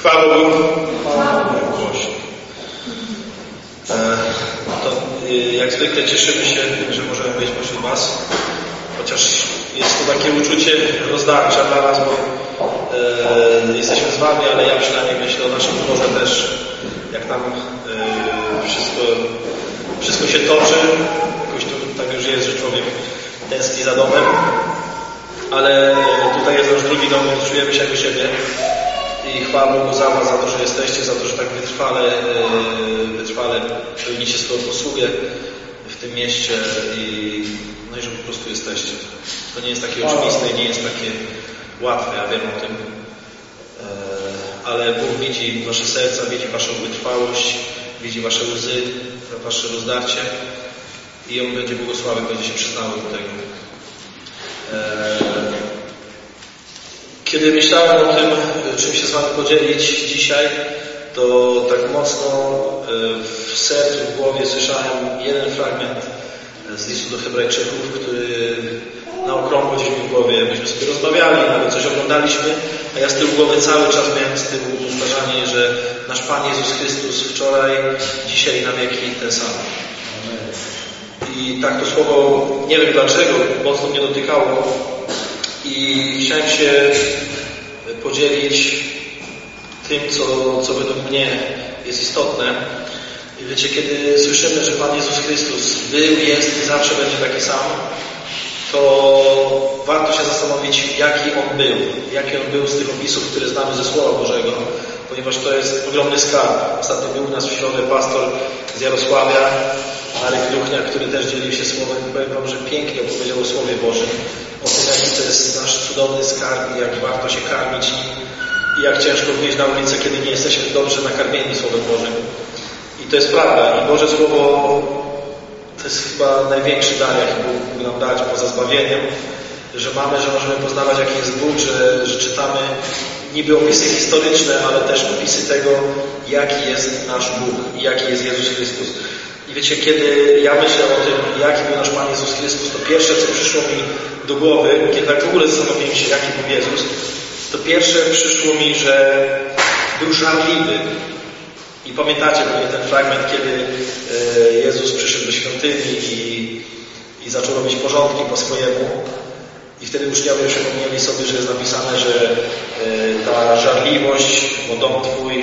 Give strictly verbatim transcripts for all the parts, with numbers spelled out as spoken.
Chwała Bogu. To jak zwykle cieszymy się, że możemy być pośród Was. Chociaż jest to takie uczucie rozdarcia dla nas, bo e, jesteśmy z Wami, ale ja przynajmniej myślę o naszym zborze też, jak nam e, wszystko, wszystko się toczy. Jakoś to tak już jest, że człowiek tęskni za domem. Ale tutaj jest nasz drugi dom, więc czujemy się jak u siebie. I chwała Bogu za Was, za to, że jesteście, za to, że tak wytrwale, wytrwale pełnicie swoją posługę w tym mieście i, no i że po prostu jesteście. To nie jest takie oczywiste i nie jest takie łatwe, ja wiem o tym. Ale Bóg widzi Wasze serca, widzi Waszą wytrwałość, widzi Wasze łzy, Wasze rozdarcie i On będzie błogosławił, będzie się przyznawał do tego. Kiedy myślałem o tym, czym się z Wami podzielić dzisiaj, to tak mocno w sercu, w głowie słyszałem jeden fragment z listu do Hebrajczyków, który na okrągło gdzieś w głowie, myśmy sobie rozmawiali, nawet coś oglądaliśmy, a ja z tyłu głowy cały czas miałem z tyłu powtarzanie, że nasz Pan Jezus Chrystus wczoraj, dzisiaj i na wieki ten sam. I tak to słowo, nie wiem dlaczego, mocno mnie dotykało i chciałem się podzielić tym, co, co według mnie jest istotne. I wiecie, kiedy słyszymy, że Pan Jezus Chrystus był, jest i zawsze będzie taki sam, to warto się zastanowić, jaki On był, jaki On był z tych opisów, które znamy ze Słowa Bożego, ponieważ to jest ogromny skarb. Ostatnio był u nas w środę pastor z Jarosławia, Marek Duchnia, który też dzielił się słowem. Powiem Wam, że pięknie opowiedział o Słowie Bożym, o tym, jaki to jest nasz cudowny skarb i jak warto się karmić i jak ciężko wyjść na ulicę, kiedy nie jesteśmy dobrze nakarmieni Słowem Bożym. I to jest prawda. I Boże Słowo to jest chyba największy dar, jaki Bóg mógł nam dać poza zbawieniem, że mamy, że możemy poznawać, jaki jest Bóg, że, że czytamy niby opisy historyczne, ale też opisy tego, jaki jest nasz Bóg i jaki jest Jezus Chrystus. I wiecie, kiedy ja myślę o tym, jaki był nasz Pan Jezus Chrystus, to pierwsze, co przyszło mi do głowy, kiedy tak w ogóle zastanowiłem się, jaki był Jezus, to pierwsze przyszło mi, że był żarliwy. I pamiętacie pewnie ten fragment, kiedy Jezus przyszedł do świątyni i, i zaczął robić porządki po swojemu. I wtedy uczniowie przypomnieli sobie, że jest napisane, że ta żarliwość, bo dom Twój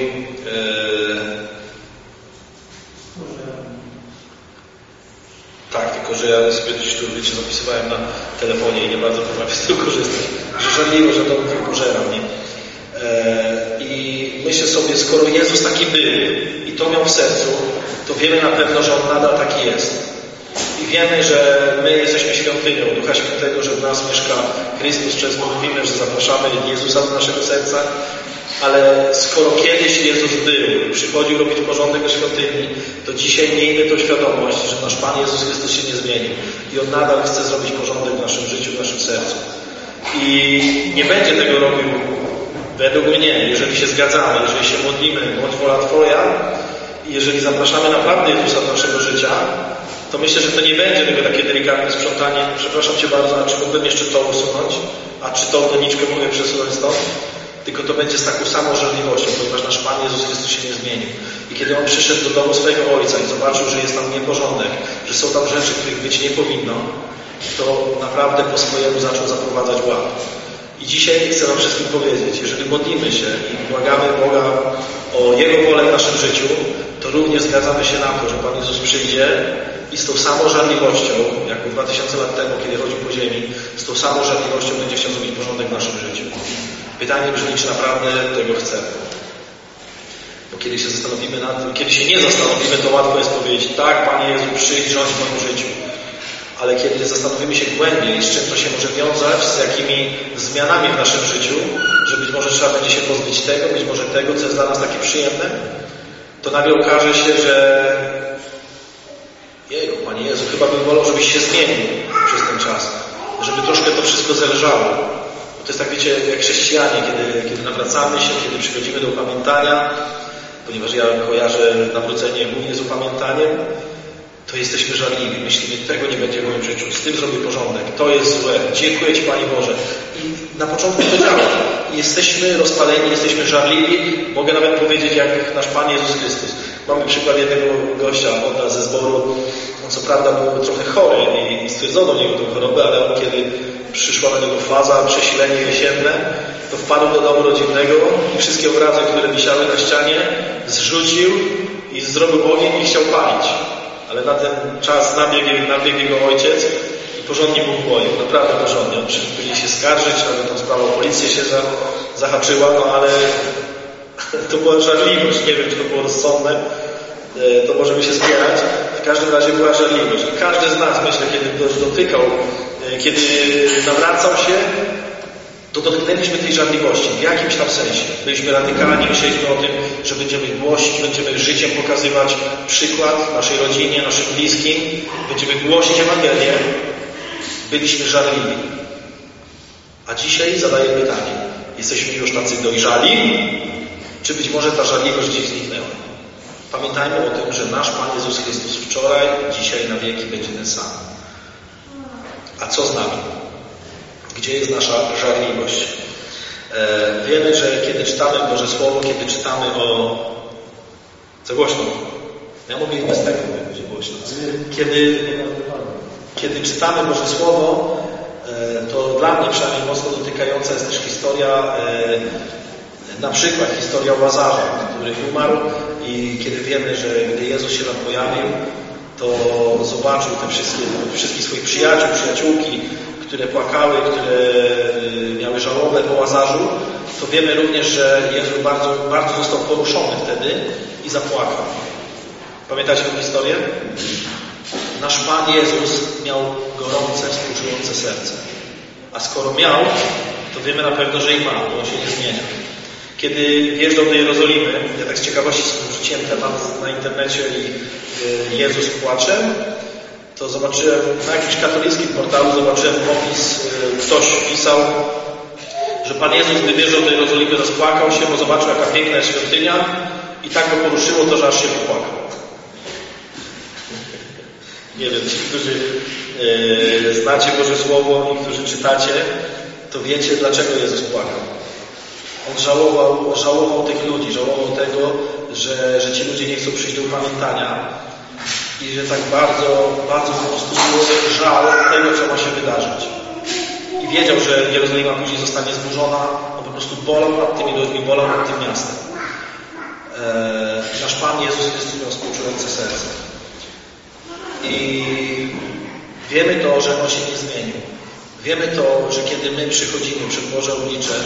tak, tylko że ja sobie tu wiecie, zapisywałem na telefonie i nie bardzo potrafię z tego korzystać. Że żarliwo, że dom Twój pożera mnie. I myślę sobie, skoro Jezus taki był i to miał w sercu, to wiemy na pewno, że On nadal taki jest. I wiemy, że my jesteśmy świątynią Ducha Świętego, że w nas mieszka Chrystus. Często mówimy, że zapraszamy Jezusa do naszego serca, ale skoro kiedyś Jezus był, przychodził robić porządek w świątyni, to dzisiaj miejmy tą świadomość, że nasz Pan Jezus Chrystus się nie zmienił i On nadal chce zrobić porządek w naszym życiu, w naszym sercu. I nie będzie tego robił według mnie, jeżeli się zgadzamy, jeżeli się modlimy, bądź wola Twoja i jeżeli zapraszamy naprawdę Jezusa do naszego życia, to myślę, że to nie będzie tego takie delikatne sprzątanie. Przepraszam Cię bardzo, a czy mógłbym jeszcze to usunąć? A czy tą doniczkę mogę przesunąć stąd? Tylko to będzie z taką samą żarliwością, ponieważ nasz Pan Jezus Chrystus się nie zmienił. I kiedy On przyszedł do domu swojego Ojca i zobaczył, że jest tam nieporządek, że są tam rzeczy, których być nie powinno, to naprawdę po swojemu zaczął zaprowadzać ład. I dzisiaj chcę Wam wszystkim powiedzieć, jeżeli modlimy się i błagamy Boga o Jego wolę w naszym życiu, to również zgadzamy się na to, że Pan Jezus przyjdzie i z tą samą żarliwością, jak dwa tysiące lat temu, kiedy chodził po ziemi, z tą samą żarliwością będzie chciał zrobić porządek w naszym życiu. Pytanie brzmi, czy naprawdę tego chcemy. Bo kiedy się zastanowimy nad tym, kiedy się nie zastanowimy, to łatwo jest powiedzieć, tak, Panie Jezu, przyjdź, rządź w moim życiu. Ale kiedy zastanowimy się głębiej, z czym to się może wiązać, z jakimi zmianami w naszym życiu, że być może trzeba będzie się pozbyć tego, być może tego, co jest dla nas takie przyjemne, to nagle okaże się, że Jejku, Panie Jezu, chyba bym wolał, żebyś się zmienił przez ten czas, żeby troszkę to wszystko zależało. Bo to jest tak, wiecie, jak chrześcijanie, kiedy, kiedy nawracamy się, kiedy przychodzimy do upamiętania, ponieważ ja kojarzę nawrócenie głównie z upamiętaniem, to to jesteśmy żarliwi. Myślimy, tego nie będzie w moim życiu, z tym zrobię porządek, to jest złe, dziękuję Ci Panie Boże. I na początku to działa. Jesteśmy rozpaleni, jesteśmy żarliwi. Mogę nawet powiedzieć, jak nasz Pan Jezus Chrystus. Mamy przykład jednego gościa od nas ze zboru. On co prawda był trochę chory i stwierdzono u niego tę chorobę, ale on kiedy przyszła na niego faza, przesilenie jesienne, to wpadł do domu rodzinnego i wszystkie obrazy, które wisiały na ścianie, zrzucił i zrobił ogień i chciał palić. Ale na ten czas nabiegł, nabiegł jego ojciec i porządnie mu boił, naprawdę porządnie. On przyszedł później się skarżyć, nawet tą sprawą policję się za, zahaczyła, no ale to była żarliwość. Nie wiem, czy to było rozsądne, to możemy się spierać. W każdym razie była żarliwość. I każdy z nas, myślę, kiedy dotykał, kiedy nawracał się, to dotknęliśmy tej żarliwości w jakimś tam sensie. Byliśmy radykalni, myśleliśmy o tym, że będziemy głosić, będziemy życiem pokazywać przykład naszej rodzinie, naszym bliskim, będziemy głosić Ewangelię. Byliśmy żarliwi. A dzisiaj zadaję pytanie. Jesteśmy już tacy dojrzali? Czy być może ta żarliwość gdzieś zniknęła? Pamiętajmy o tym, że nasz Pan Jezus Chrystus wczoraj, dzisiaj na wieki będzie ten sam. A co z nami? Gdzie jest nasza żarliwość? E, wiemy, że kiedy czytamy Boże Słowo, kiedy czytamy o... Co głośno? Ja mówię bez tego, będzie głośno. Kiedy, kiedy czytamy Boże Słowo, e, to dla mnie przynajmniej mocno dotykająca jest też historia, e, na przykład historia Łazarza, który umarł i kiedy wiemy, że gdy Jezus się tam pojawił, to zobaczył te wszystkie, wszystkich swoich przyjaciół, przyjaciółki, które płakały, które miały żałobę po Łazarzu, to wiemy również, że Jezus bardzo, bardzo został poruszony wtedy i zapłakał. Pamiętacie tę historię? Nasz Pan Jezus miał gorące, współczujące serce. A skoro miał, to wiemy na pewno, że i ma, bo on się nie zmienia. Kiedy wjeżdżał do Jerozolimy, ja tak z ciekawości wrzuciłem temat na internecie i Jezus płacze, to zobaczyłem na jakimś katolickim portalu, zobaczyłem opis, ktoś pisał, że Pan Jezus, gdy wjeżdżał do Jerozolimy, rozpłakał się, bo zobaczył, jaka piękna jest świątynia i tak go poruszyło to, że aż się popłakał. Nie wiem, ci, którzy yy, znacie Boże Słowo i którzy czytacie, to wiecie, dlaczego Jezus płakał. On żałował, żałował tych ludzi, żałował tego, że, że ci ludzie nie chcą przyjść do upamiętania i że tak bardzo, bardzo po prostu było żal tego, co ma się wydarzyć. I wiedział, że Jerozolima później zostanie zburzona. On po prostu bolał nad tymi ludźmi, bolał nad tym miastem. Eee, nasz Pan Jezus Chrystus miał współczujące serce. I wiemy to, że On się nie zmienił. Wiemy to, że kiedy my przychodzimy przed Boże oblicze,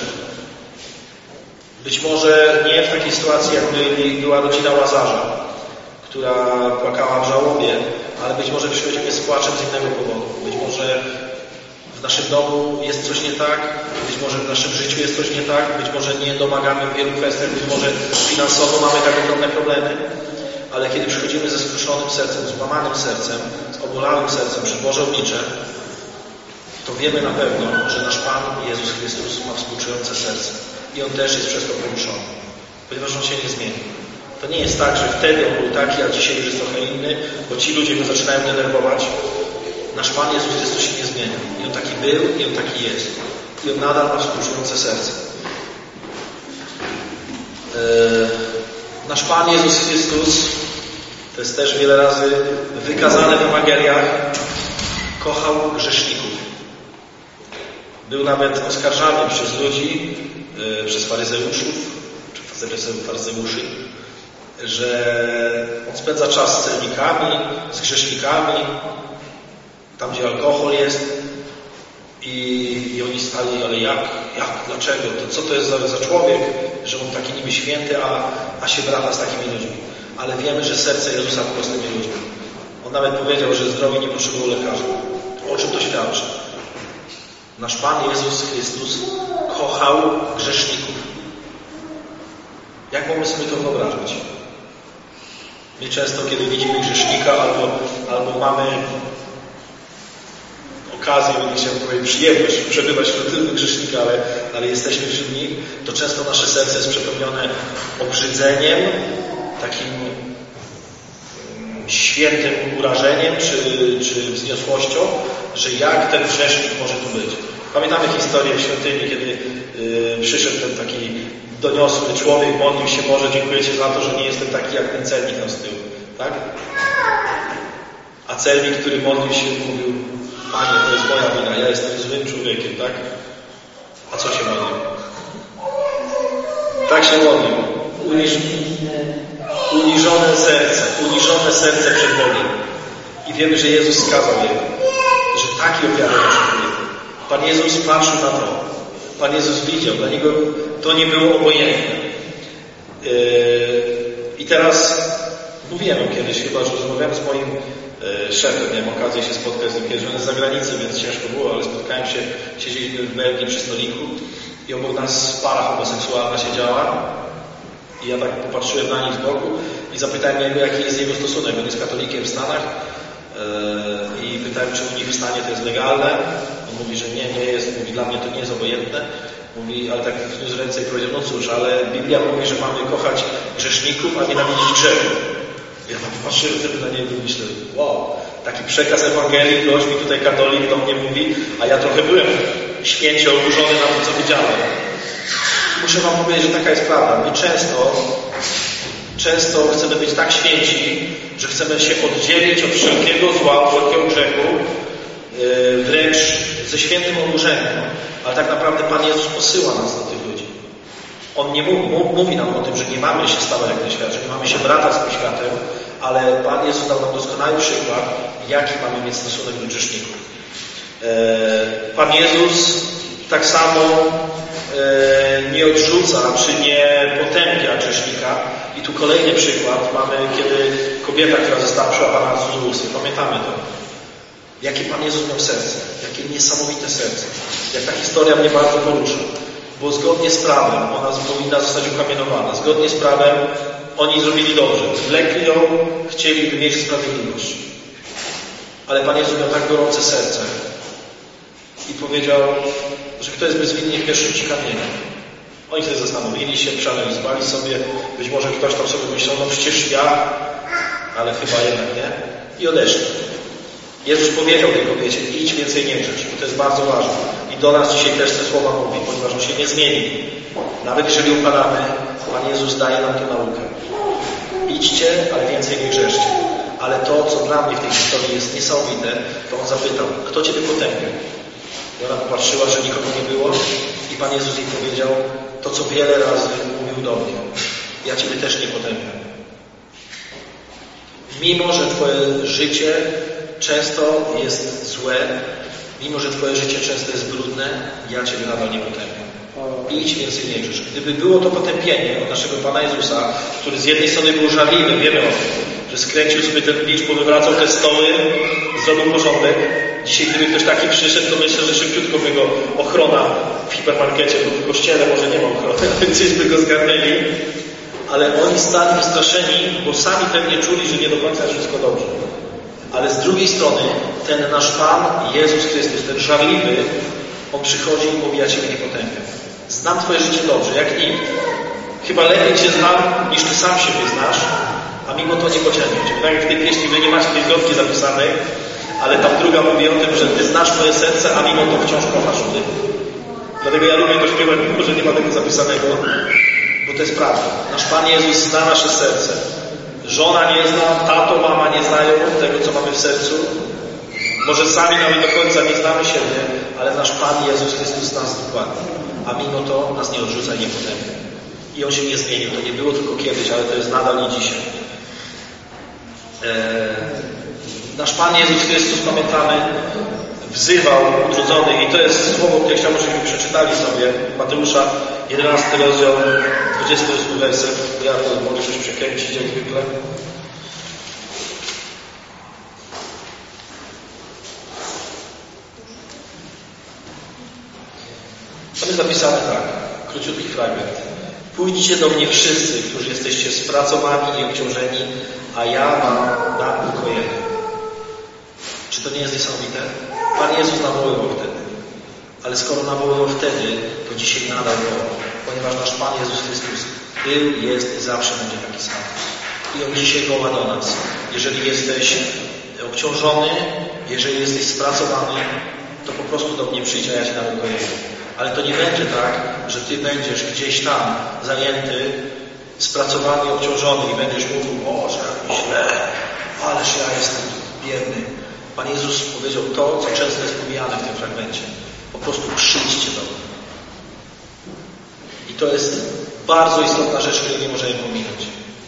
być może nie w takiej sytuacji, jak była rodzina Łazarza, która płakała w żałobie, ale być może przychodzimy z płaczem z innego powodu. Być może w naszym domu jest coś nie tak, być może w naszym życiu jest coś nie tak, być może nie domagamy w wielu kwestiach, być może finansowo mamy tak ogromne problemy, ale kiedy przychodzimy ze skruszonym sercem, z łamanym sercem, z obolanym sercem przy Boże oblicze, to wiemy na pewno, że nasz Pan Jezus Chrystus ma współczujące serce i On też jest przez to poruszony, ponieważ On się nie zmieni. To nie jest tak, że wtedy On był taki, a dzisiaj już jest trochę inny, bo ci ludzie go zaczynają denerwować. Nasz Pan Jezus Chrystus się nie zmienia. I On taki był, i On taki jest. I On nadal ma współczujące serce. Eee, nasz Pan Jezus Chrystus, to jest też wiele razy wykazane w Ewangeliach, kochał grzeszników. Był nawet oskarżany przez ludzi, e, przez faryzeuszów, czy faryzeuszy, że on spędza czas z celnikami, z grzesznikami, tam gdzie alkohol jest i, i oni stali, ale jak, jak, dlaczego, to co to jest za, za człowiek, że on taki niby święty, a, a się brata z takimi ludźmi. Ale wiemy, że serce Jezusa było z tymi ludźmi. On nawet powiedział, że zdrowi nie potrzebują lekarza. O czym to świadczy? Nasz Pan Jezus Chrystus kochał grzeszników. Jak mamy sobie to wyobrażać? My często, kiedy widzimy grzesznika albo, albo mamy okazję, nie chciałbym powiedzieć przyjemność przebywać wśród tylko grzesznika, ale, ale jesteśmy wśród nich, to często nasze serce jest przepełnione obrzydzeniem, takim świętym urażeniem czy, czy wzniosłością, że jak ten grzesznik może tu być. Pamiętamy historię w świątyni, kiedy yy, przyszedł ten taki doniosły człowiek, modlił się, Boże, dziękuję Ci za to, że nie jestem taki jak ten celnik tam z tyłu. Tak? A celnik, który modlił się, mówił, Panie, to jest moja wina, ja jestem złym człowiekiem, tak? A co się modlił? Tak się modlił. Uniż... Uniżone serce, uniżone serce przed Bogiem. I wiemy, że Jezus skazał jego, że taki ofiary oczekuje. Pan Jezus patrzył na to. Pan Jezus widział. Dla Niego to nie było obojętne. Yy... I teraz mówiłem kiedyś, chyba, że rozmawiałem z moim yy, szefem. Miałem okazję się spotkać z nim kiedyś. On jest z zagranicy, więc ciężko było, ale spotkałem się, siedzieliśmy w Belgii przy stoliku i obok nas para homoseksualna siedziała. I ja tak popatrzyłem na nich z boku i zapytałem jego, jaki jest jego stosunek. On jest katolikiem w Stanach yy, i pytałem, czy u nich w Stanie to jest legalne. On mówi, że nie, nie jest. Mówi, dla mnie to nie jest obojętne. Mówi, ale tak wniósł ręce i powiedział, no cóż, ale Biblia mówi, że mamy kochać grzeszników, a nienawidzić grzechu. Ja tam popatrzyłem wtedy na niego i myślę, wow, taki przekaz Ewangelii, ktoś mi tutaj katolik do mnie mówi, a ja trochę byłem święcie oburzony na to, co widziałem. Muszę Wam powiedzieć, że taka jest prawda. My często, często chcemy być tak święci, że chcemy się oddzielić od wszelkiego zła, od wszelkiego grzechu, yy, wręcz ze świętym oburzeniem. Ale tak naprawdę Pan Jezus posyła nas do tych ludzi. On nie mówi, mówi nam o tym, że nie mamy się stawać jak ten świat, że nie mamy się bratać z tym światem, ale Pan Jezus dał nam doskonały przykład, jaki mamy mieć stosunek do grzeszników. Yy, Pan Jezus tak samo nie odrzuca, czy nie potępia grzesznika. I tu kolejny przykład mamy, kiedy kobieta, która została przełapana z cudzołóstwem. Pamiętamy to. Jakie Pan Jezus miał serce. Jakie niesamowite serce. Jak ta historia mnie bardzo porusza. Bo zgodnie z prawem ona powinna zostać ukamienowana. Zgodnie z prawem oni zrobili dobrze. Zwlekli ją, chcieliby mieć sprawiedliwość. Ale Pan Jezus miał tak gorące serce. I powiedział, że kto jest bezwinny, pierwszy rzuci kamieniem. Oni sobie zastanowili się, przeanalizowali sobie, być może ktoś tam sobie myślał, no przecież ja, ale chyba jednak nie. I odeszli. Jezus powiedział tej kobiecie, idź, więcej nie grzesz, bo to jest bardzo ważne. I do nas dzisiaj też te słowa mówi, ponieważ on się nie zmieni. Nawet jeżeli upadamy, Pan Jezus daje nam tę naukę. Idźcie, ale więcej nie grzeszcie. Ale to, co dla mnie w tej historii jest niesamowite, to on zapytał, kto Ciebie potępił? I ona popatrzyła, że nikogo nie było i Pan Jezus jej powiedział to, co wiele razy mówił do mnie. Ja Ciebie też nie potępiam. Mimo, że Twoje życie często jest złe, mimo, że Twoje życie często jest brudne, ja Ciebie nadal nie potępiam. Idź, więcej nie grzesz. Gdyby było to potępienie od naszego Pana Jezusa, który z jednej strony był żarliwy, wiemy o tym, że skręcił sobie ten bicz, powywracał te stoły, zrobił porządek. Dzisiaj, gdyby ktoś taki przyszedł, to myślę, że szybciutko by go ochrona w hipermarkecie lub w kościele, może nie ma ochrony, ale gdzieś by go zgarnęli. Ale oni stali wystraszeni, bo sami pewnie czuli, że nie do końca jest wszystko dobrze. Ale z drugiej strony, ten nasz Pan, Jezus Chrystus, ten żarliwy, on przychodzi i mówi, ja Ciebie nie potępiam. Znam Twoje życie dobrze, jak nikt. Chyba lepiej Cię znam, niż Ty sam siebie znasz, a mimo to nie potępiam Cię. Tak jak w tej pieśni, Wy nie macie tej zwrotki zapisanej, ale tam druga mówi o tym, że Ty znasz moje serce, a mimo to wciąż kochasz mnie. Dlatego ja lubię to śpiewać, mimo że nie ma tego zapisanego, bo to jest prawda. Nasz Pan Jezus zna nasze serce. Żona nie zna, tato, mama nie znają tego, co mamy w sercu. Może sami nawet do końca nie znamy siebie, ale nasz Pan Jezus Chrystus nas dokładnie. A mimo to nas nie odrzuca i nie potępia. I On się nie zmienił. To nie było tylko kiedyś, ale to jest nadal i dzisiaj. Eee, nasz Pan Jezus Chrystus, pamiętamy, wzywał utrudzonych. I to jest słowo, które chciałbym, żebyśmy przeczytali sobie. Mateusza, jedenasty rozdział, dwudziesty ósmy werset. Ja to mogę coś przekręcić, jak zwykle. Tam jest napisane tak, króciutki fragment. Pójdźcie do mnie wszyscy, którzy jesteście spracowani i obciążeni, a ja wam dam ukojenie. Czy to nie jest niesamowite? Pan Jezus nawoływał wtedy. Ale skoro nawoływał wtedy, to dzisiaj nadal woła. Ponieważ nasz Pan Jezus Chrystus był, jest i zawsze będzie taki sam. I On dzisiaj woła do nas. Jeżeli jesteś obciążony, jeżeli jesteś spracowany, to po prostu do mnie przyjdź, a ja Cię dam ukojenie. Ale to nie będzie tak, że Ty będziesz gdzieś tam zajęty, spracowany i obciążony i będziesz mówił: Boże, jak mi źle, ależ ja jestem biedny. Pan Jezus powiedział to, co często jest pomijane w tym fragmencie. Po prostu przyjdźcie do mnie. I to jest bardzo istotna rzecz, której nie możemy pominąć.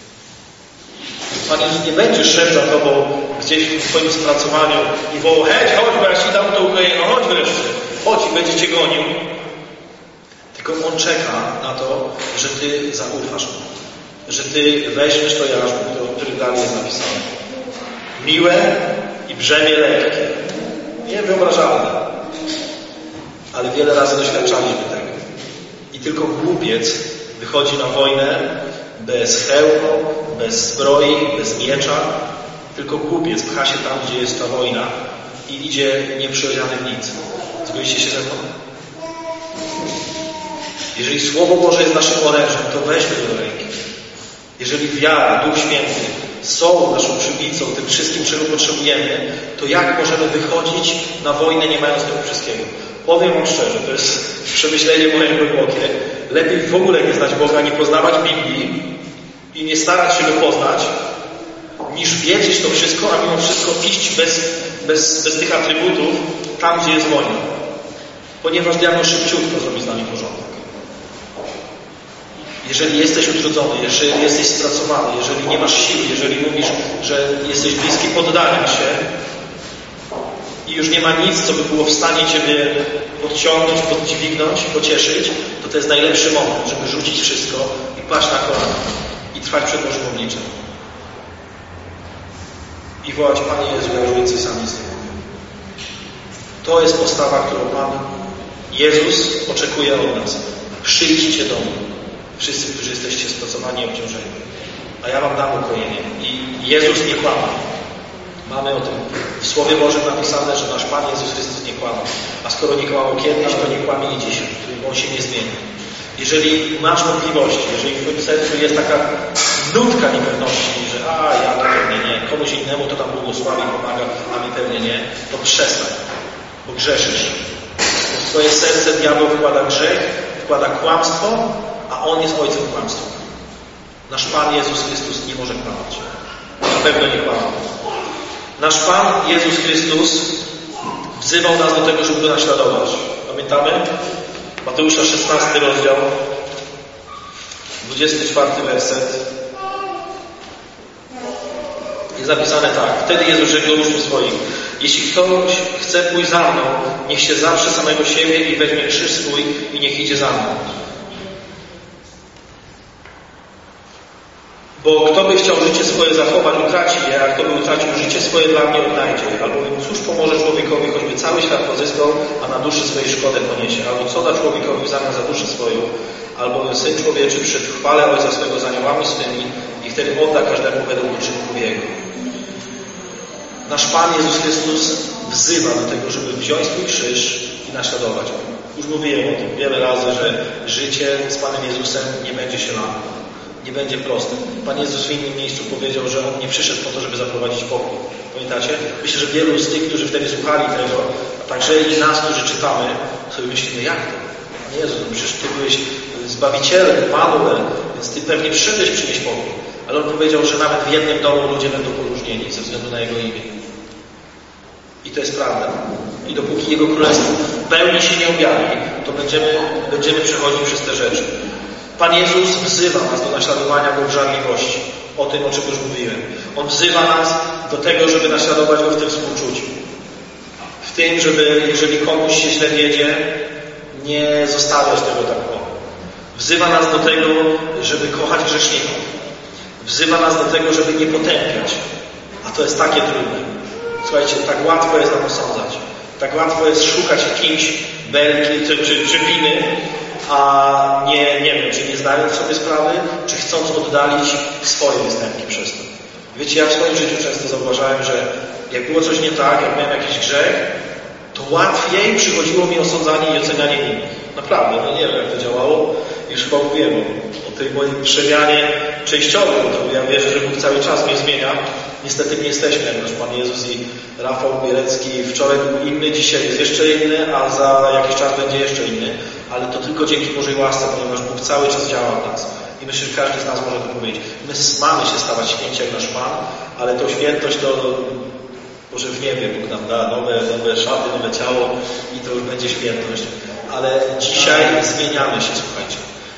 Pan Jezus nie będzie szedł za Tobą gdzieś w Twoim spracowaniu i wołał: hej, chodź, bo ja Ci dam to ukojenie, no chodź wreszcie, chodź i będzie Cię gonił. Tylko On czeka na to, że Ty zaufasz Mu. Że Ty weźmiesz to jarzmo, o którym dalej jest napisane. Miłe i brzemię lekkie. Niewyobrażalne. Ale wiele razy doświadczaliśmy tego. I tylko głupiec wychodzi na wojnę bez hełmu, bez zbroi, bez miecza. Tylko głupiec pcha się tam, gdzie jest ta wojna i idzie nieprzyrodzony w nic. Zgodzicie się ze mną? Jeżeli Słowo Boże jest naszym orężem, to weźmy je do ręki. Jeżeli wiara, Duch Święty są naszą przybicą, tym wszystkim, czego potrzebujemy, to jak możemy wychodzić na wojnę, nie mając tego wszystkiego? Powiem Wam szczerze, to jest przemyślenie moje głębokie. Lepiej w ogóle nie znać Boga, nie poznawać Biblii i nie starać się Go poznać, niż wiedzieć to wszystko, a mimo wszystko iść bez, bez, bez tych atrybutów tam, gdzie jest wojna. Ponieważ diabeł szybciutko zrobi z nami porządek. Jeżeli jesteś utrudzony, jeżeli jesteś spracowany, jeżeli nie masz sił, jeżeli mówisz, że jesteś bliski poddania się i już nie ma nic, co by było w stanie Ciebie podciągnąć, podźwignąć, pocieszyć, to to jest najlepszy moment, żeby rzucić wszystko i paść na kolana i trwać przed Bożym obliczem. I wołać: Panie Jezu, ja już więcej sam nic nie mówię. To jest postawa, którą Pan Jezus oczekuje od nas. Przyjdźcie do mnie. Wszyscy, którzy jesteście spracowani i obciążeni. A ja Wam dam ukojenie. I Jezus nie kłamał. Mamy o tym w Słowie Bożym napisane, że nasz Pan Jezus Chrystus nie kłamał. A skoro nie kłamał kiedyś, to nie kłamie i dzisiaj. Bo On się nie zmieni. Jeżeli masz wątpliwości, jeżeli w Twoim sercu jest taka nutka niepewności, że a, ja to pewnie nie, komuś innemu to tam błogosławi, pomaga, a mi pewnie nie, to przestań, bo grzeszysz. Bo w Twoje serce diabeł wkłada grzech, wkłada kłamstwo, a On jest ojcem kłamstwa. Nasz Pan Jezus Chrystus nie może kłamać. Na pewno nie kłamał. Nasz Pan Jezus Chrystus wzywał nas do tego, żeby Go naśladować. Pamiętamy? Mateusza szesnasty rozdział, dwudziesty czwarty werset. Jest zapisane tak. Wtedy Jezus rzekł do uczniów swoich: jeśli ktoś chce pójść za mną, niech się zaprze samego siebie i weźmie krzyż swój i niech idzie za mną. Bo kto by chciał życie swoje zachować, utraci je, a kto by utracił życie swoje, dla mnie odnajdzie. Albowiem cóż pomoże człowiekowi, choćby cały świat pozyskał, a na duszy swojej szkodę poniesie? Albo co da człowiekowi w zamian za duszę swoją? Albowiem Syn Człowieczy przyszedł w chwale Ojca swego z aniołami swymi i wtedy odda każdemu według uczynków Jego. Nasz Pan Jezus Chrystus wzywa do tego, żeby wziąć swój krzyż i naśladować Go. Już mówiłem o tym wiele razy, że życie z Panem Jezusem nie będzie się lało. Nie będzie proste. Pan Jezus w innym miejscu powiedział, że On nie przyszedł po to, żeby zaprowadzić pokój. Pamiętacie? Myślę, że wielu z tych, którzy wtedy słuchali tego, a także i nas, którzy czytamy, sobie myślimy: jak to? Pan Jezus, no przecież Ty byłeś Zbawicielem, Panem, więc Ty pewnie przyszedłeś przynieść pokój. Ale On powiedział, że nawet w jednym domu ludzie będą poróżnieni ze względu na Jego imię. I to jest prawda. I dopóki Jego Królestwo w pełni się nie objawi, to będziemy, będziemy przechodzić przez te rzeczy. Pan Jezus wzywa nas do naśladowania Go w żarliwości. O tym, o czym już mówiłem. On wzywa nas do tego, żeby naśladować Go w tym współczuciu. W tym, żeby, jeżeli komuś się źle wiedzie, nie zostawiać tego tak o. Wzywa nas do tego, żeby kochać grzeszników. Wzywa nas do tego, żeby nie potępiać. A to jest takie trudne. Słuchajcie, tak łatwo jest nam osądzać. Tak łatwo jest szukać w kimś belki czy, czy, czy winy, a nie, nie wiem, czy nie zdając sobie sprawy, czy chcąc oddalić swoje występki przez to. Wiecie, ja w swoim życiu często zauważałem, że jak było coś nie tak, jak miałem jakiś grzech, to łatwiej przychodziło mi osądzanie i ocenianie innych. Naprawdę, no nie wiem jak to działało. Już chyba mówiłem o tej mojej przemianie częściowej, bo ja wierzę, że Bóg cały czas mnie zmienia. Niestety nie jesteśmy jak nasz Pan Jezus i Rafał Bielecki. Wczoraj był inny, dzisiaj jest jeszcze inny, a za jakiś czas będzie jeszcze inny. Ale to tylko dzięki Bożej łasce, ponieważ Bóg cały czas działa w nas. I myślę, że każdy z nas może to powiedzieć. My mamy się stawać święci jak nasz Pan, ale tą świętość to może w niebie Bóg nam da nowe, nowe szaty, nowe ciało i to już będzie świętość. Ale dzisiaj zmieniamy się, słuchajcie.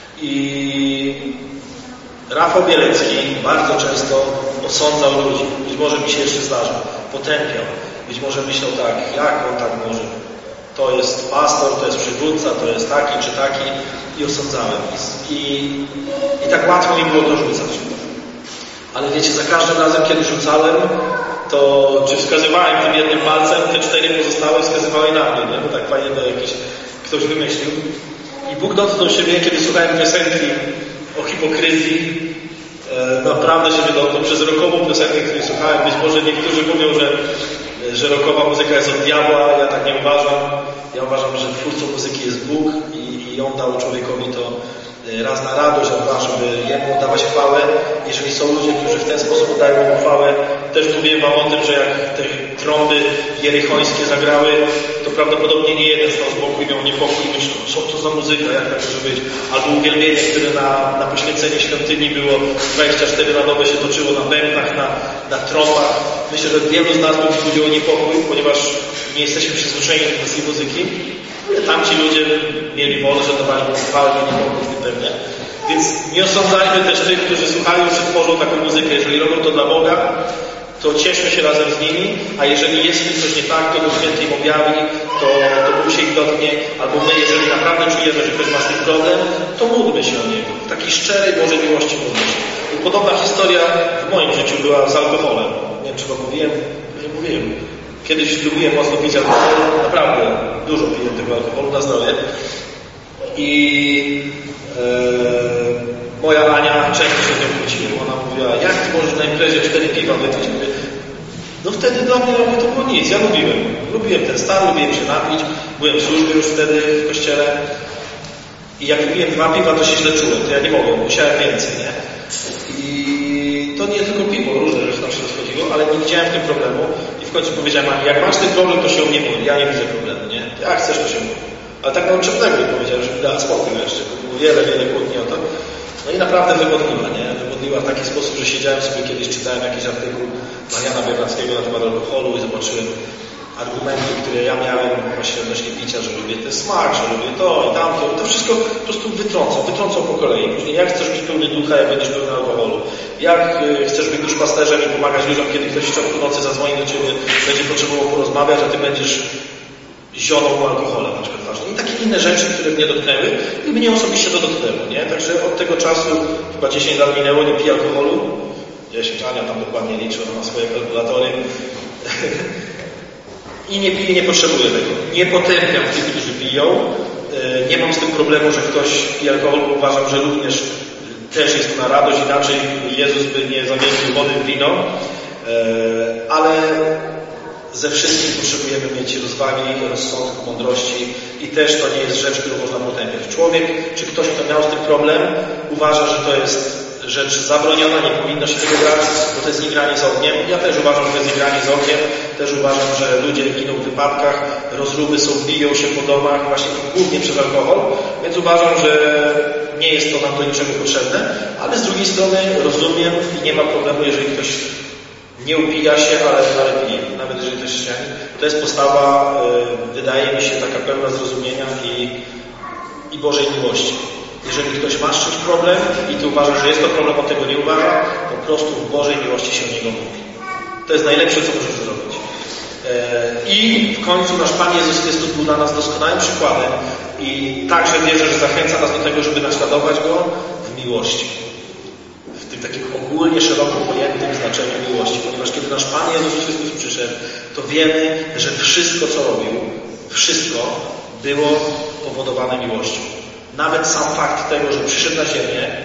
I Rafał Bielecki bardzo często osądzał ludzi. Być może mi się jeszcze zdarza. Potępiał. Być może myślał tak, jak on tak może. To jest pastor, to jest przywódca, to jest taki czy taki. I osądzałem. I, i tak łatwo mi było to rzucać. Ale wiecie, za każdym razem, kiedy rzucałem, to czy wskazywałem tym jednym palcem, te cztery pozostałe wskazywały na mnie, nie? Bo tak fajnie to jakiś ktoś wymyślił. I Bóg dotknął siebie, kiedy słuchałem piosenki o hipokryzji. E, naprawdę się dotknął przez rockową piosenkę, której słuchałem. Być może niektórzy mówią, że, że rockowa muzyka jest od diabła. Ja tak nie uważam. Ja uważam, że twórcą muzyki jest Bóg i, i On dał człowiekowi to raz na radość, a dwa, żeby Jemu oddawać chwałę. Jeżeli są ludzie, którzy w ten sposób oddają Mu chwałę, też mówiłem Wam o tym, że jak te trąby jerychońskie zagrały, to prawdopodobnie nie jeden stał z boku i miał niepokój i myślał, co to za muzyka, jak tak może być. Albo uwielbienie, które na, na poświęcenie świątyni było dwadzieścia cztery na dobę się toczyło na bębnach, na, na trąbach. Myślę, że wielu z nas by wzbudziło niepokój, ponieważ nie jesteśmy przyzwyczajeni do tej muzyki. Tamci ludzie mieli wolę, że dawali mu chwałę i niepokój pewnie. Więc nie osądzajmy też tych, którzy słuchają czy tworzą taką muzykę. Jeżeli robią to dla Boga, to cieszmy się razem z nimi, a jeżeli jest w tym coś nie tak, to Duch Święty im objawi, to, to Bóg się ich dotknie, albo my, jeżeli naprawdę czujemy, że ktoś ma z tym problem, to módlmy się o niego. W takiej szczerej Bożej miłości módlmy się. I podobna historia w moim życiu była z alkoholem. Nie wiem, czy wam mówiłem, nie mówiłem. Kiedyś lubiłem mocno pić alkohol, naprawdę dużo piję tego alkoholu na zdrowie. I e, moja Ania często się z nią kłóciła. Ona mówiła, jak ty możesz na imprezie cztery piwa wypić? Mówię, no wtedy dla mnie to było nic, ja lubiłem. Lubiłem ten stan, lubiłem się napić. Byłem w służbie już wtedy w kościele. I jak piłem dwa piwa, to się źle czułem. To ja nie mogłem, musiałem więcej, nie? I to nie tylko piwo, różne rzeczy nam się rozchodziło, ale nie widziałem w tym problemu. I w końcu powiedziałem, jak masz ten problem, to się o mnie mówi. Ja nie widzę problemu, nie? Jak chcesz, to się mówi. Ale tak mam czepnego powiedziałem, że mi dała spokój jeszcze. Było wiele, wiele kłótni o to. No i naprawdę wymodliła, nie? Wymodliła w taki sposób, że siedziałem sobie kiedyś, czytałem jakiś artykuł Mariana Biernackiego na temat alkoholu i zobaczyłem argumenty, które ja miałem właśnie odnośnie picia, że lubię ten smak, że lubię to i tamto. To wszystko po prostu wytrącał, wytrącał po kolei. Później jak chcesz być pełny ducha, jak będziesz pełny alkoholu? Jak y, chcesz być duszpasterzem i pomagać ludziom, kiedy ktoś w ciągu nocy zadzwoni do Ciebie, będzie potrzebował porozmawiać, a Ty będziesz zioną alkoholem na przykład ważne. I takie inne rzeczy, które mnie dotknęły i mnie osobiście to dotknęło, nie? Także od tego czasu chyba dziesięć lat minęło, nie piję alkoholu. dziesięć, Ania tam dokładnie liczy, ona ma swoje kalkulatory. I nie piję, nie potrzebuję tego. Nie potępiam tych, którzy piją. Nie mam z tym problemu, że ktoś pije alkohol, bo uważam, że również też jest to na radość, inaczej Jezus by nie zamienił wody w wino. Ale ze wszystkim potrzebujemy mieć rozwagi, rozsądku, mądrości i też to nie jest rzecz, którą można potępiać. Człowiek, czy ktoś, kto miał z tym problem, uważa, że to jest rzecz zabroniona, nie powinno się tego grać, bo to jest igranie z ogniem. Ja też uważam, że to jest igranie z ogniem. Też uważam, że ludzie giną w wypadkach, rozruby są, biją się po domach właśnie głównie przez alkohol, więc uważam, że nie jest to nam do niczego potrzebne, ale z drugiej strony rozumiem i nie ma problemu, jeżeli ktoś nie upija się, ale, ale pije. Nawet jeżeli to jest chrześcijanin. To jest postawa, yy, wydaje mi się, taka pełna zrozumienia i, i Bożej miłości. Jeżeli ktoś ma z czymś problem i ty uważasz, że jest to problem, on tego nie uważa, po prostu w Bożej miłości się o niego mówi. To jest najlepsze, co możesz zrobić. Yy, I w końcu nasz Pan Jezus Chrystus był dla nas doskonałym przykładem i także wierzę, że zachęca nas do tego, żeby naśladować Go w miłości. W tym takim ogólnie szeroko pojętym znaczeniu miłości, ponieważ kiedy nasz Pan Jezus Chrystus przyszedł, to wiemy, że wszystko, co robił, wszystko było powodowane miłością. Nawet sam fakt tego, że przyszedł na ziemię,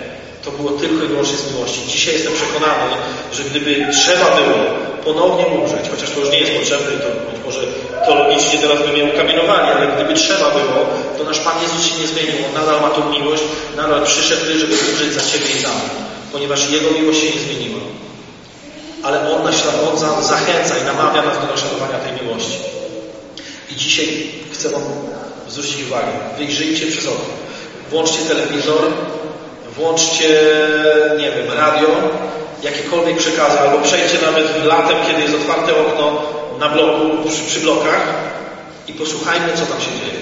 to było tylko i wyłącznie z miłości. Dzisiaj jestem przekonany, że gdyby trzeba było ponownie umrzeć, chociaż to już nie jest potrzebne i to być może teologicznie teraz by mnie ukamienowali, ale gdyby trzeba było, to nasz Pan Jezus się nie zmienił. On nadal ma tą miłość, nadal przyszedł, żeby umrzeć za Ciebie i za mnie, ponieważ Jego miłość się nie zmieniła. Ale On nas on zachęca i namawia nas do naśladowania tej miłości. I dzisiaj chcę Wam zwrócić uwagę. Wyjrzyjcie przez okno. Włączcie telewizor, włączcie, nie wiem, radio, jakiekolwiek przekazy, albo przejdźcie nawet latem, kiedy jest otwarte okno na bloku, przy, przy blokach i posłuchajmy, co tam się dzieje.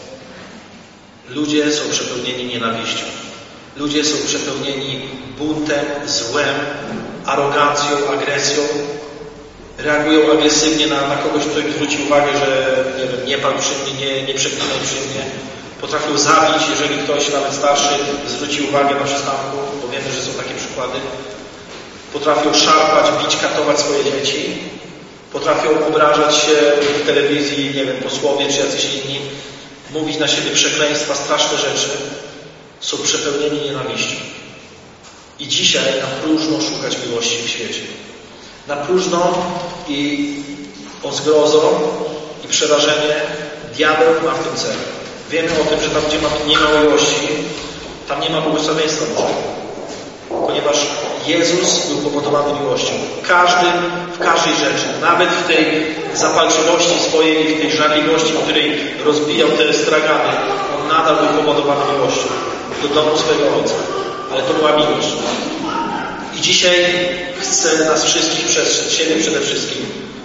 Ludzie są przepełnieni nienawiścią. Ludzie są przepełnieni buntem, złem, arogancją, agresją. Reagują agresywnie na, na kogoś, kto im zwróci uwagę, że nie wiem, nie pal przy mnie, nie, nie przeklinaj przy mnie. Potrafią zabić, jeżeli ktoś, nawet starszy, zwróci uwagę na przystanku, bo wiemy, że są takie przykłady. Potrafią szarpać, bić, katować swoje dzieci. Potrafią obrażać się w telewizji, nie wiem, posłowie czy jacyś inni. Mówić na siebie przekleństwa, straszne rzeczy. Są przepełnieni nienawiścią. I dzisiaj na próżno szukać miłości w świecie. Na próżno i o zgrozą i przerażenie diabeł ma w tym celu. Wiemy o tym, że tam, gdzie nie ma miłości, tam nie ma błogosławieństwa Bożego. Ponieważ Jezus był powodowany miłością. Każdy, w każdej rzeczy, nawet w tej zapalczywości swojej, w tej żarliwości, w której rozbijał te stragany, on nadal był powodowany miłością do domu swojego Ojca. Ale to była miłość. I dzisiaj chcę nas wszystkich przestrzec, siebie przede wszystkim,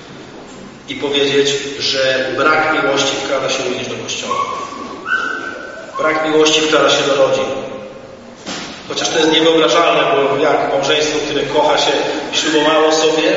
i powiedzieć, że brak miłości wkrada się również do Kościoła. Brak miłości wkrada się do rodzin. Chociaż to jest niewyobrażalne, bo jak małżeństwo, które kocha się, ślubowało sobie,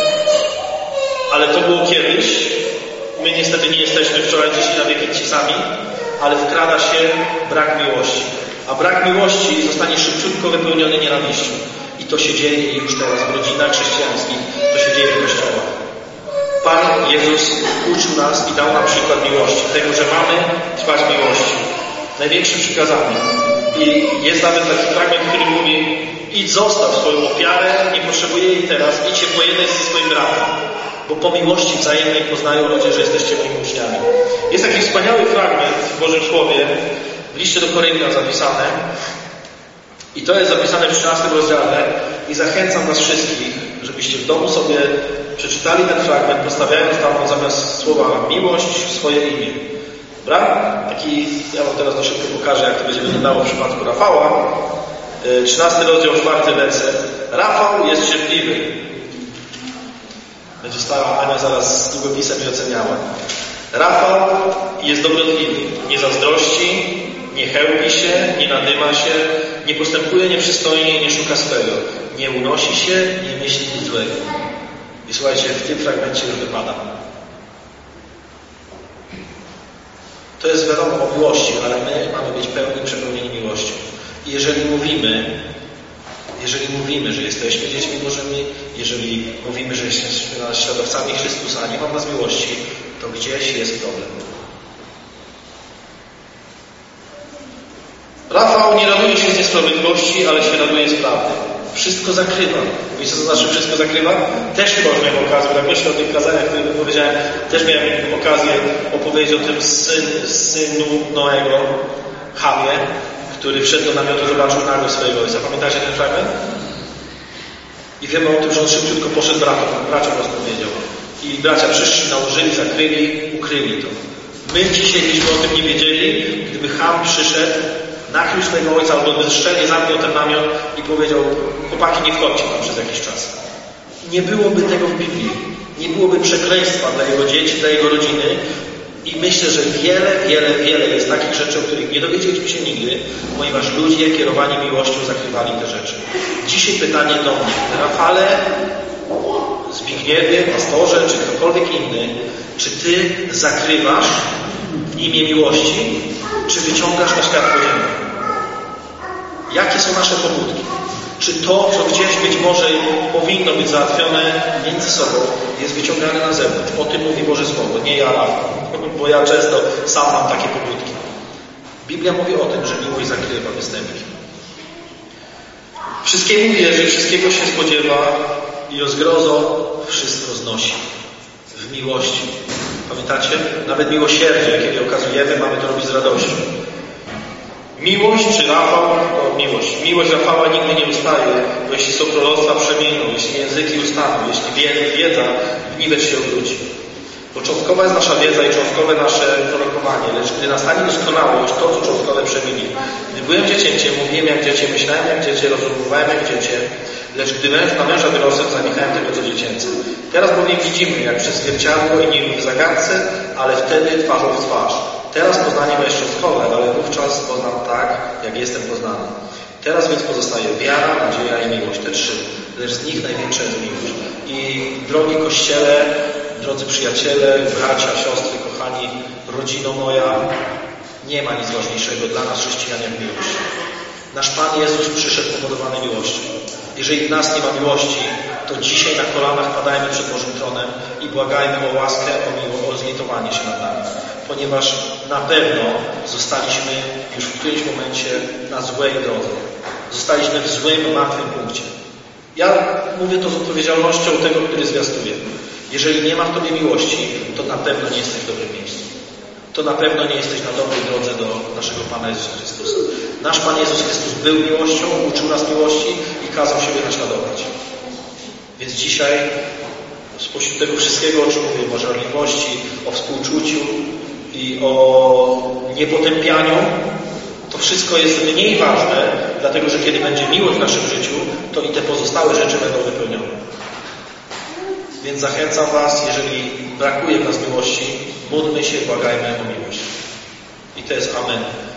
ale to było kiedyś. My niestety nie jesteśmy wczoraj, dzisiaj na wieki ci sami, ale wkrada się brak miłości. A brak miłości zostanie szybciutko wypełniony nienawiścią. I to się dzieje już teraz w rodzinach chrześcijańskich, to się dzieje w Kościołach. Pan Jezus uczył nas i dał nam przykład miłości, tego, że mamy trwać miłości. Największym przykazaniem. I jest nawet taki fragment, który mówi: idź, zostaw swoją ofiarę, nie potrzebuję jej teraz, idź się pojednać ze swoim bratem. Bo po miłości wzajemnej poznają ludzie, że jesteście moimi uczniami. Jest taki wspaniały fragment w Bożym Słowie, w liście do Koryntian zapisane. I to jest zapisane w trzynastym rozdziale. I zachęcam was wszystkich, żebyście w domu sobie przeczytali ten fragment, postawiając tam zamiast słowa miłość swoje imię. Dobra? Taki, ja wam teraz to szybko pokażę, jak to będzie wyglądało w przypadku Rafała. trzynasty rozdział, czwarty werset. Rafał jest cierpliwy. Będzie stała Ania zaraz z długopisem i oceniała. Rafał jest dobrotliwy. Nie zazdrości, nie chełpi się, nie nadyma się, nie postępuje nieprzystojnie, nie szuka swego. Nie unosi się, nie myśli nic złego. I słuchajcie, w tym fragmencie już wypada. To jest wiadomo o miłości, ale my mamy być pełni, przepełnieni miłością. I jeżeli mówimy, jeżeli mówimy, że jesteśmy dziećmi Bożymi, jeżeli mówimy, że jesteśmy naśladowcami Chrystusa, a nie ma w nas miłości, to gdzieś jest problem. Rafał nie raduje się z niesprawiedliwości, ale się raduje z prawdy. Wszystko zakrywa. Wiecie, co to znaczy wszystko zakrywa? Też chyba już miałem okazję, tak myślę o tych kazaniach, które powiedziałem, też miałem okazję opowiedzieć o tym syn, synu Noego, Chamie, który wszedł do namiotu, zobaczył nago swojego ojca. Pamiętacie ten fragment? I wiemy o tym, że on szybciutko poszedł bratom, braciom rozpowiedział. I bracia przyszli, nałożyli, zakryli, ukryli to. My dzisiaj byśmy o tym nie wiedzieli, gdyby Cham przyszedł, nakrył swojego ojca albo bezczelnie zamknął ten namiot i powiedział: chłopaki, nie wchodźcie tam przez jakiś czas. Nie byłoby tego w Biblii. Nie byłoby przekleństwa dla jego dzieci, dla jego rodziny. I myślę, że wiele, wiele, wiele jest takich rzeczy, o których nie dowiedzieliśmy się nigdy, ponieważ ludzie kierowani miłością zakrywali te rzeczy. Dzisiaj pytanie do mnie. Rafale, Zbigniewie, pastorze, czy ktokolwiek inny, czy ty zakrywasz w imię miłości, czy wyciągasz na światło dzienne? Jakie są nasze pobudki? Czy to, co gdzieś być może powinno być załatwione między sobą, jest wyciągane na zewnątrz? O tym mówi Boże Słowo, nie ja, Rafał, bo ja często sam mam takie pobudki. Biblia mówi o tym, że miłość zakrywa występki. Wszystkiemu wierzy, wszystkiego się spodziewa i o zgrozo wszystko znosi. W miłości. Pamiętacie? Nawet miłosierdzie, kiedy okazujemy, mamy to robić z radością. Miłość czy Rafał? To miłość. Miłość Rafała nigdy nie ustaje, bo jeśli są proroctwa przeminą, jeśli języki ustaną, jeśli wiedza w niwecz się obróci. Początkowa jest nasza wiedza i cząstkowe nasze prorokowanie, lecz gdy nastanie doskonałość, to co cząstkowe przemieni. Gdy byłem dziecięciem, mówiłem jak dziecię, myślałem jak dziecię, rozumowałem jak dziecię, lecz gdy męż na męża wyrosłem, zaniechałem tego co dziecięce. Teraz bowiem widzimy, jak przez zwierciadło i nie w zagadce, ale wtedy twarzą w twarz. Teraz poznanie ma jeszcze cząstkowe, ale wówczas poznam tak, jak jestem poznany. Teraz więc pozostaje wiara, nadzieja i miłość, te trzy. Lecz z nich największa jest miłość. I drogi Kościele, drodzy przyjaciele, bracia, siostry, kochani, rodzino moja, nie ma nic ważniejszego dla nas chrześcijan jak miłość. Nasz Pan Jezus przyszedł pomodowany miłością. Jeżeli w nas nie ma miłości, to dzisiaj na kolanach padajmy przed Bożym Tronem i błagajmy o łaskę, o miłość, o zlitowanie się nad nami. Ponieważ na pewno zostaliśmy już w którymś momencie na złej drodze. Zostaliśmy w złym, martwym punkcie. Ja mówię to z odpowiedzialnością tego, który zwiastuje. Jeżeli nie ma w Tobie miłości, to na pewno nie jesteś w dobrym miejscu. To na pewno nie jesteś na dobrej drodze do naszego Pana Jezusa Chrystusa. Nasz Pan Jezus Chrystus był miłością, uczył nas miłości i kazał siebie naśladować. Więc dzisiaj spośród tego wszystkiego, o czym mówię, o żarliwości, o współczuciu i o niepotępianiu, to wszystko jest mniej ważne, dlatego że kiedy będzie miłość w naszym życiu, to i te pozostałe rzeczy będą wypełnione. Więc zachęcam Was, jeżeli brakuje w nas miłości, módlmy się, błagajmy o miłość. I to jest amen.